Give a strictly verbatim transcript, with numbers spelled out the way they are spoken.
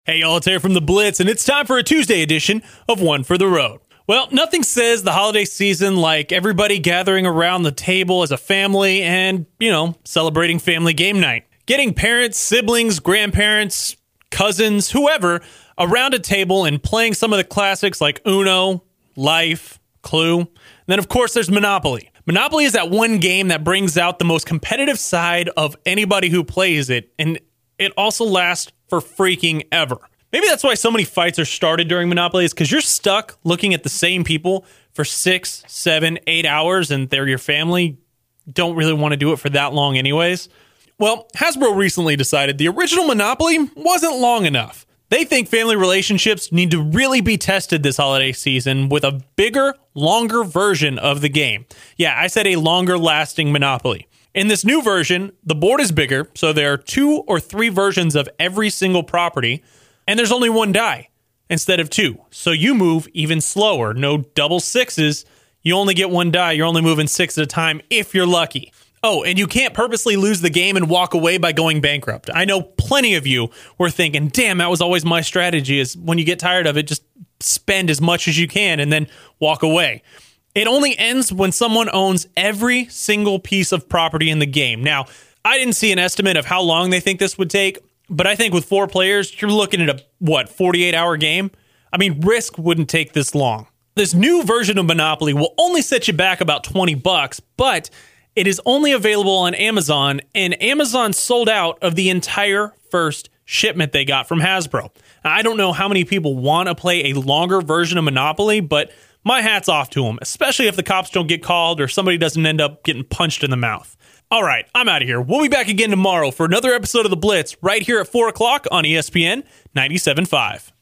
Hey y'all, it's Eric from The Blitz, and it's time for a Tuesday edition of One for the Road. Well, nothing says the holiday season like everybody gathering around the table as a family and, you know, celebrating family game night. Getting parents, siblings, grandparents, cousins, whoever, around a table and playing some of the classics like Uno, Life, Clue. And then, of course, there's Monopoly. Monopoly is that one game that brings out the most competitive side of anybody who plays it, and it also lasts for freaking ever. Maybe that's why so many fights are started during Monopoly, is because you're stuck looking at the same people for six, seven, eight hours, and they're your family. Don't really want to do it for that long anyways. Well, Hasbro recently decided the original Monopoly wasn't long enough. They think family relationships need to really be tested this holiday season with a bigger, longer version of the game. Yeah, I said a longer lasting Monopoly. In this new version, the board is bigger, so there are two or three versions of every single property, and there's only one die instead of two. So you move even slower. No double sixes. You only get one die. You're only moving six at a time if you're lucky. Oh, and you can't purposely lose the game and walk away by going bankrupt. I know plenty of you were thinking, damn, that was always my strategy, is when you get tired of it, just spend as much as you can and then walk away. It only ends when someone owns every single piece of property in the game. Now, I didn't see an estimate of how long they think this would take, but I think with four players, you're looking at a, what, forty-eight hour game? I mean, Risk wouldn't take this long. This new version of Monopoly will only set you back about twenty bucks, but it is only available on Amazon, and Amazon sold out of the entire first shipment they got from Hasbro. Now, I don't know how many people want to play a longer version of Monopoly, but my hat's off to them, especially if the cops don't get called or somebody doesn't end up getting punched in the mouth. All right, I'm out of here. We'll be back again tomorrow for another episode of The Blitz right here at four o'clock on E S P N ninety-seven point five.